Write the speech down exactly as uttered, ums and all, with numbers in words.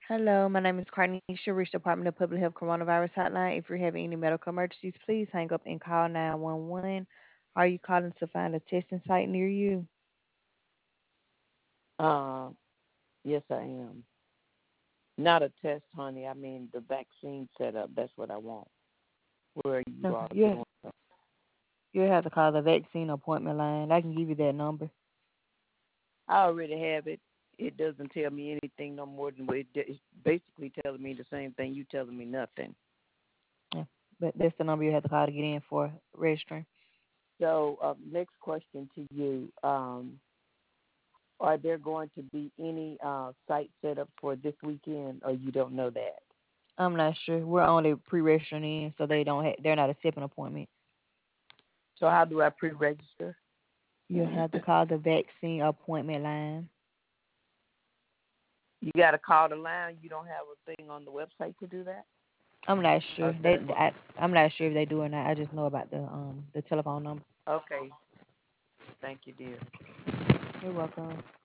Hello, my name is Carnisha, Reach Department of Public Health Coronavirus Hotline. If you're having any medical emergencies, please hang up and call nine one one. Are you calling to find a testing site near you? Uh, yes, I am. Not a test, honey. I mean the vaccine setup. That's what I want. Where you Okay, are you doing so. you have to call the vaccine appointment line. I can give you that number. I already have it. It doesn't tell me anything no more than what it, it's basically telling me the same thing. You telling me nothing. Yeah, but that's the number you have to call to get in for registering. So, uh, next question to you: um, Are there going to be any uh, site set up for this weekend, or you don't know that? I'm not sure. We're only pre-registering in, so they don't ha- they're not accepting appointment. So, how do I pre-register? You have to call the vaccine appointment line. You got to call the line. You don't have a thing on the website to do that. I'm not Or sure. set They up I, I'm not sure if they do or not. I just know about the um the telephone number. a. Okay. Thank you, dear. You're welcome.